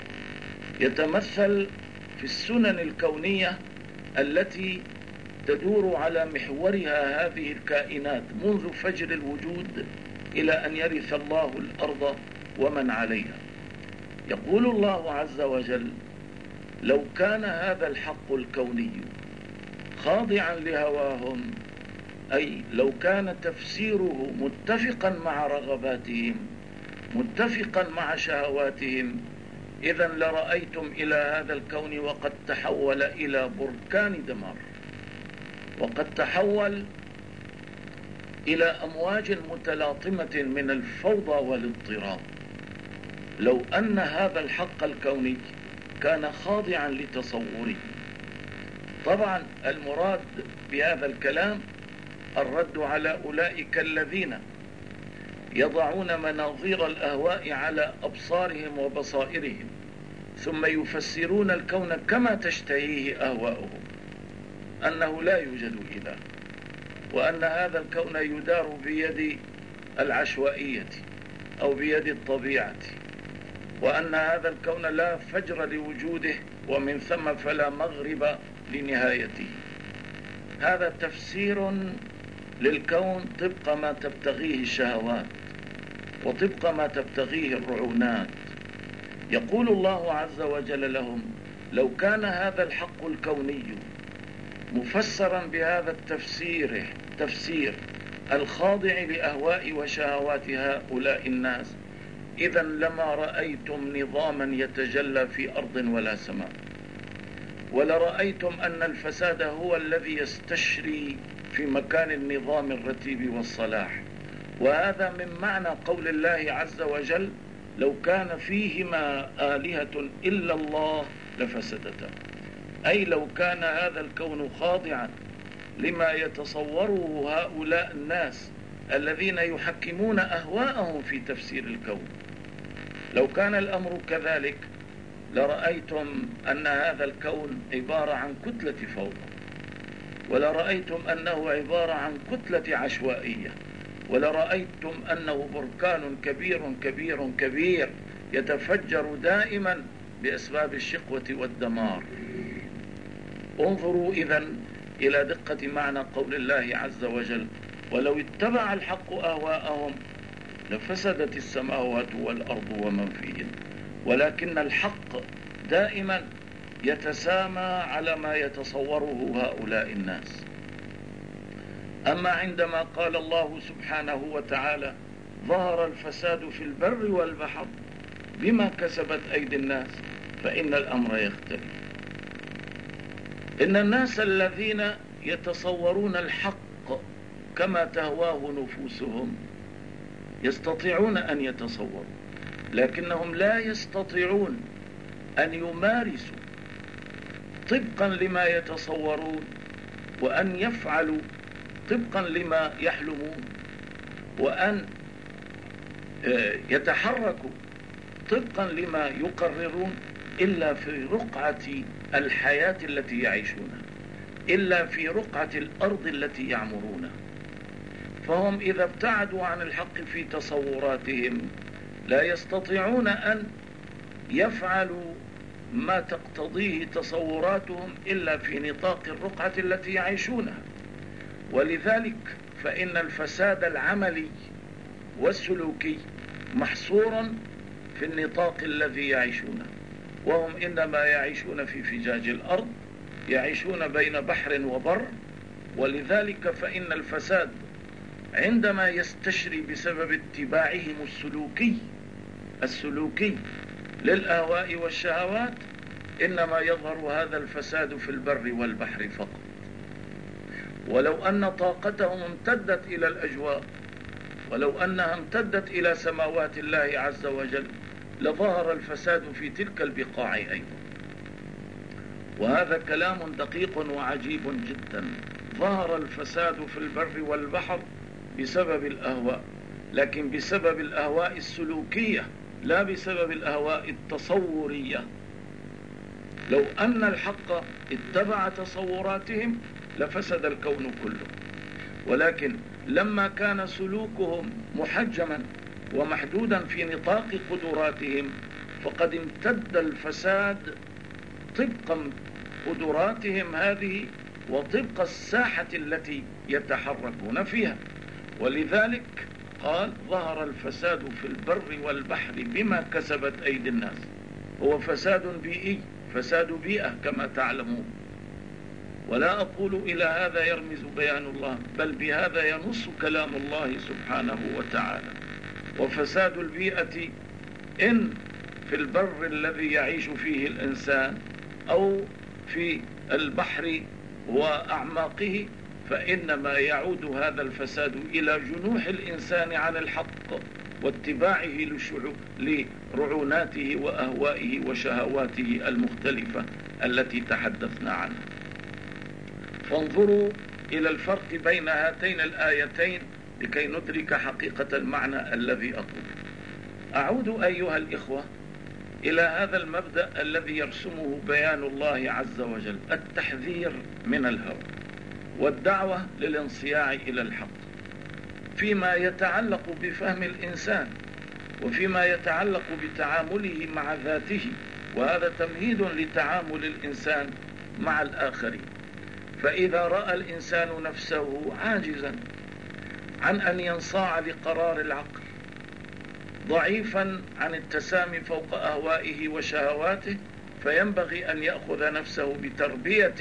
يتمثل في السنن الكونية التي تدور على محورها هذه الكائنات منذ فجر الوجود إلى أن يرث الله الأرض ومن عليها. يقول الله عز وجل: لو كان هذا الحق الكوني خاضعا لهواهم، أي لو كان تفسيره متفقا مع رغباتهم متفقا مع شهواتهم، إذا لرأيتم إلى هذا الكون وقد تحول إلى بركان دمار، وقد تحول إلى أمواج متلاطمة من الفوضى والاضطراب. لو أن هذا الحق الكوني كان خاضعا لتصوره. طبعا المراد بهذا الكلام الرد على أولئك الذين يضعون مناظير الأهواء على أبصارهم وبصائرهم، ثم يفسرون الكون كما تشتهيه أهواؤهم، أنه لا يوجد إله، وأن هذا الكون يدار بيد العشوائية أو بيد الطبيعة، وأن هذا الكون لا فجر لوجوده ومن ثم فلا مغرب لنهايته. هذا تفسير للكون طبق ما تبتغيه الشهوات وطبق ما تبتغيه الرعونات. يقول الله عز وجل لهم: لو كان هذا الحق الكوني مفسرا بهذا التفسير تفسير الخاضع لأهواء وشهوات هؤلاء الناس، إذا لما رأيتم نظاما يتجلى في أرض ولا سماء، ولرأيتم أن الفساد هو الذي يستشري في مكان النظام الرتيب والصلاح. وهذا من معنى قول الله عز وجل: لو كان فيهما آلهة إلا الله لفسدتا، أي لو كان هذا الكون خاضعا لما يتصوره هؤلاء الناس الذين يحكمون أهواءهم في تفسير الكون، لو كان الأمر كذلك لرأيتم أن هذا الكون عبارة عن كتلة فوضى، ولرأيتم أنه عبارة عن كتلة عشوائية، ولرأيتم أنه بركان كبير كبير كبير يتفجر دائما بأسباب الشقوة والدمار. انظروا إذن إلى دقة معنى قول الله عز وجل: ولو اتبع الحق أهواءهم لفسدت السماوات والأرض ومن فيهن، ولكن الحق دائما يتسامى على ما يتصوره هؤلاء الناس. أما عندما قال الله سبحانه وتعالى: ظهر الفساد في البر والبحر بما كسبت أيدي الناس، فإن الأمر يختلف. إن الناس الذين يتصورون الحق كما تهواه نفوسهم يستطيعون أن يتصوروا، لكنهم لا يستطيعون أن يمارسوا طبقا لما يتصورون، وأن يفعلوا طبقا لما يحلمون، وأن يتحركوا طبقا لما يقررون، إلا في رقعة الحياة التي يعيشونها، إلا في رقعة الأرض التي يعمرونها. فهم إذا ابتعدوا عن الحق في تصوراتهم لا يستطيعون أن يفعلوا ما تقتضيه تصوراتهم إلا في نطاق الرقعة التي يعيشونها. ولذلك فإن الفساد العملي والسلوكي محصور في النطاق الذي يعيشونه، وهم إنما يعيشون في فجاج الأرض، يعيشون بين بحر وبر. ولذلك فإن الفساد عندما يستشري بسبب اتباعهم السلوكي السلوكي للأهواء والشهوات، إنما يظهر هذا الفساد في البر والبحر فقط. ولو أن طاقتهم امتدت إلى الأجواء، ولو أنها امتدت إلى سماوات الله عز وجل، لظهر الفساد في تلك البقاع أيضا. وهذا كلام دقيق وعجيب جدا. ظهر الفساد في البر والبحر بسبب الأهواء، لكن بسبب الأهواء السلوكية لا بسبب الأهواء التصورية. لو أن الحق اتبع تصوراتهم لفسد الكون كله، ولكن لما كان سلوكهم محجما ومحدودا في نطاق قدراتهم فقد امتد الفساد طبقا قدراتهم هذه وطبق الساحة التي يتحركون فيها. ولذلك قال ظهر الفساد في البر والبحر بما كسبت أيدي الناس. هو فساد بيئي، فساد بيئة كما تعلمون. ولا أقول إلى هذا يرمز بيان الله، بل بهذا ينص كلام الله سبحانه وتعالى. وفساد البيئة إن في البر الذي يعيش فيه الإنسان أو في البحر وأعماقه، فإنما يعود هذا الفساد إلى جنوح الإنسان عن الحق واتباعه لرعوناته وأهوائه وشهواته المختلفة التي تحدثنا عنها. فانظروا إلى الفرق بين هاتين الآيتين لكي ندرك حقيقة المعنى الذي أقول. أعود أيها الإخوة إلى هذا المبدأ الذي يرسمه بيان الله عز وجل: التحذير من الهوى والدعوة للانصياع إلى الحق فيما يتعلق بفهم الإنسان وفيما يتعلق بتعامله مع ذاته، وهذا تمهيد لتعامل الإنسان مع الآخرين. فإذا رأى الإنسان نفسه عاجزا عن أن ينصاع لقرار العقل، ضعيفا عن التسامي فوق أهوائه وشهواته، فينبغي أن يأخذ نفسه بتربية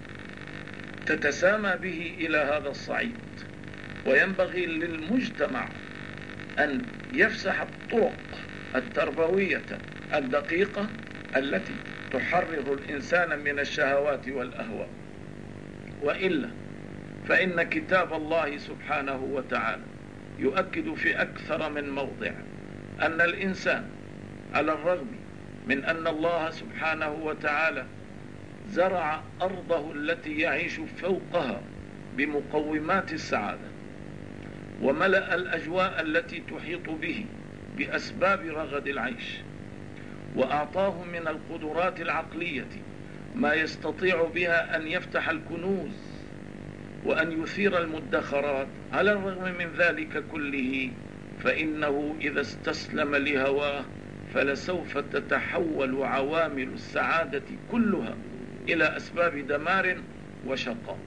تتسامى به إلى هذا الصعيد. وينبغي للمجتمع أن يفسح الطرق التربوية الدقيقة التي تحرر الإنسان من الشهوات والأهواء. وإلا فإن كتاب الله سبحانه وتعالى يؤكد في أكثر من موضع أن الإنسان على الرغم من أن الله سبحانه وتعالى زرع أرضه التي يعيش فوقها بمقومات السعادة، وملأ الأجواء التي تحيط به بأسباب رغد العيش، وأعطاه من القدرات العقلية ما يستطيع بها أن يفتح الكنوز وأن يثير المدخرات. على الرغم من ذلك كله فإنه إذا استسلم لهواه فلسوف تتحول عوامل السعادة كلها إلى أسباب دمار وشقاء.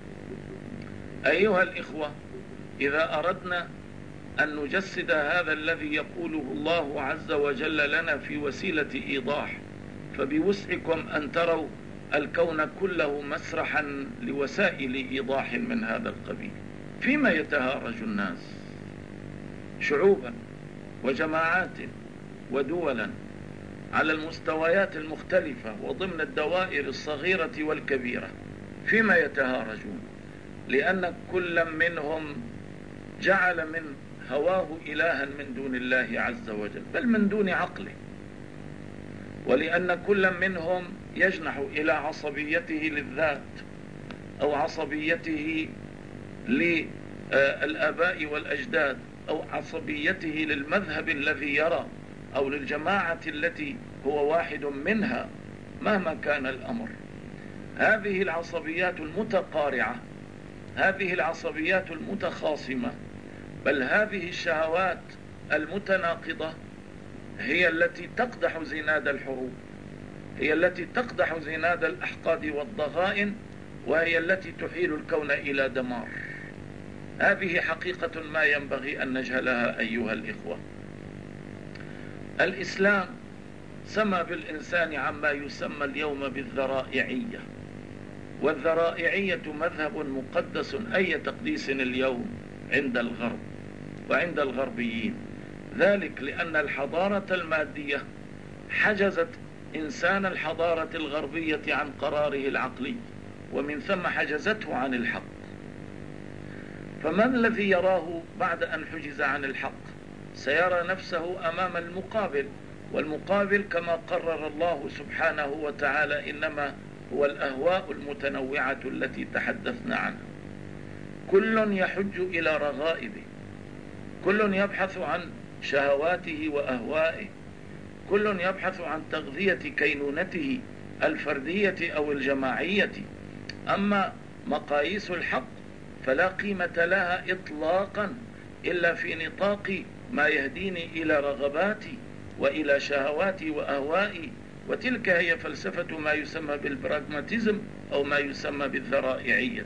أيها الإخوة، إذا أردنا أن نجسد هذا الذي يقوله الله عز وجل لنا في وسيلة إيضاح، فبوسعكم أن تروا الكون كله مسرحا لوسائل إيضاح من هذا القبيل. فيما يتهارج الناس شعوبا وجماعات ودولا على المستويات المختلفة وضمن الدوائر الصغيرة والكبيرة، فيما يتهارجون لأن كل منهم جعل من هواه إلها من دون الله عز وجل، بل من دون عقله، ولأن كل منهم يجنح إلى عصبيته للذات أو عصبيته للآباء والأجداد أو عصبيته للمذهب الذي يرى أو للجماعة التي هو واحد منها، مهما كان الأمر. هذه العصبيات المتقارعة، هذه العصبيات المتخاصمة، بل هذه الشهوات المتناقضة هي التي تقدح زناد الحروب، هي التي تقدح زناد الأحقاد والضغائن، وهي التي تحيل الكون إلى دمار. هذه حقيقة ما ينبغي أن نجهلها أيها الإخوة. الإسلام سمى بالإنسان عما يسمى اليوم بالذرائعية، والذرائعية مذهب مقدس أي تقديس اليوم عند الغرب وعند الغربيين، ذلك لأن الحضارة المادية حجزت إنسان الحضارة الغربية عن قراره العقلي، ومن ثم حجزته عن الحق. فما الذي يراه بعد أن حجز عن الحق؟ سيرى نفسه أمام المقابل، والمقابل كما قرر الله سبحانه وتعالى إنما هو الأهواء المتنوعة التي تحدثنا عنها. كل يحج إلى رغائبه، كل يبحث عن شهواته وأهوائه، كل يبحث عن تغذية كينونته الفردية أو الجماعية. أما مقاييس الحق فلا قيمة لها إطلاقا إلا في نطاق ما يهديني إلى رغباتي وإلى شهواتي وأهوائي، وتلك هي فلسفة ما يسمى بالبراغماتيزم أو ما يسمى بالذرائعية.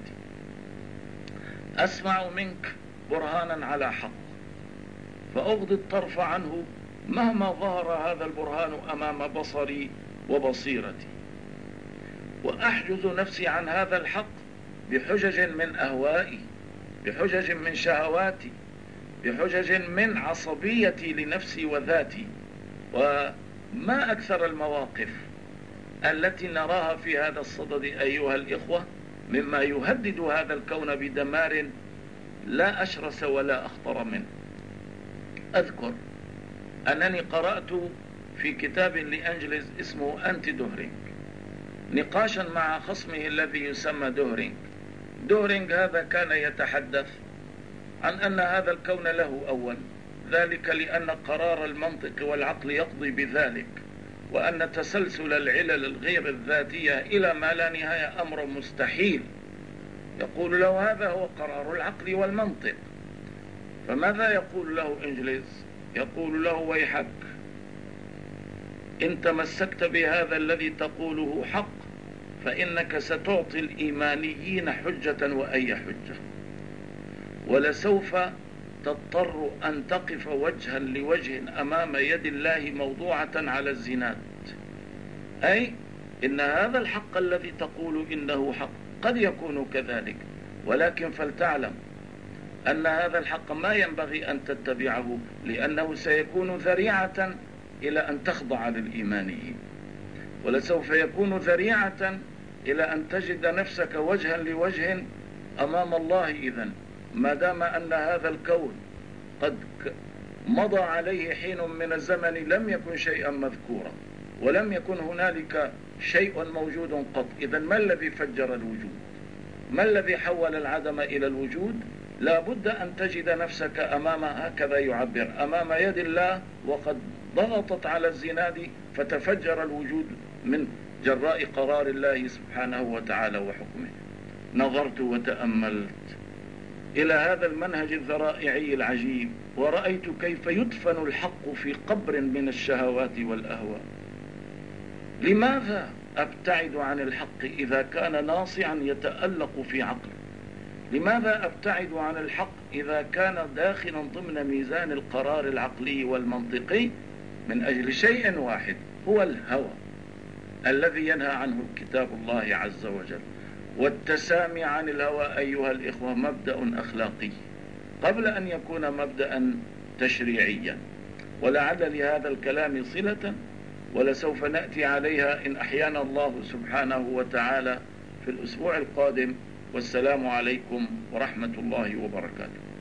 أسمع منك برهانا على حق فأغضي الطرف عنه مهما ظهر هذا البرهان أمام بصري وبصيرتي، وأحجز نفسي عن هذا الحق بحجج من أهوائي، بحجج من شهواتي، بحجج من عصبيتي لنفسي وذاتي. وما أكثر المواقف التي نراها في هذا الصدد أيها الإخوة مما يهدد هذا الكون بدمار لا أشرس ولا أخطر منه. أذكر أنني قرأت في كتاب لأنجلز اسمه أنتي دوهرينج نقاشا مع خصمه الذي يسمى دوهرينج. دوهرينج هذا كان يتحدث عن أن هذا الكون له أول، ذلك لأن قرار المنطق والعقل يقضي بذلك، وأن تسلسل العلل الغير الذاتية إلى ما لا نهاية أمر مستحيل. يقول له هذا هو قرار العقل والمنطق. فماذا يقول له إنجليز؟ يقول له ويحك، إن تمسكت بهذا الذي تقوله حق فإنك ستعطي الإيمانيين حجة وأي حجة، ولسوف تضطر أن تقف وجها لوجه أمام يد الله موضوعة على الزناد. أي إن هذا الحق الذي تقول إنه حق قد يكون كذلك، ولكن فلتعلم أن هذا الحق ما ينبغي أن تتبعه، لأنه سيكون ذريعة إلى أن تخضع للإيمانيين، ولسوف يكون ذريعة إلى أن تجد نفسك وجها لوجه أمام الله. إذن ما دام أن هذا الكون قد مضى عليه حين من الزمن لم يكن شيئا مذكورا ولم يكن هنالك شيء موجود قط، إذن ما الذي فجر الوجود؟ ما الذي حول العدم إلى الوجود؟ لا بد أن تجد نفسك أمام، هكذا يعبر، أمام يد الله وقد ضغطت على الزناد فتفجر الوجود من جراء قرار الله سبحانه وتعالى وحكمه. نظرت وتأملت إلى هذا المنهج الذرائعي العجيب، ورأيت كيف يدفن الحق في قبر من الشهوات والأهواء. لماذا أبتعد عن الحق إذا كان ناصعا يتألق في عقله؟ لماذا أبتعد عن الحق إذا كان داخلا ضمن ميزان القرار العقلي والمنطقي؟ من أجل شيء واحد، هو الهوى الذي ينهى عنه كتاب الله عز وجل. والتسامي عن الهوى أيها الإخوة مبدأ أخلاقي قبل أن يكون مبدأ تشريعيا، ولعل لهذا الكلام صلة ولسوف نأتي عليها إن أحيانا الله سبحانه وتعالى في الأسبوع القادم. والسلام عليكم ورحمة الله وبركاته.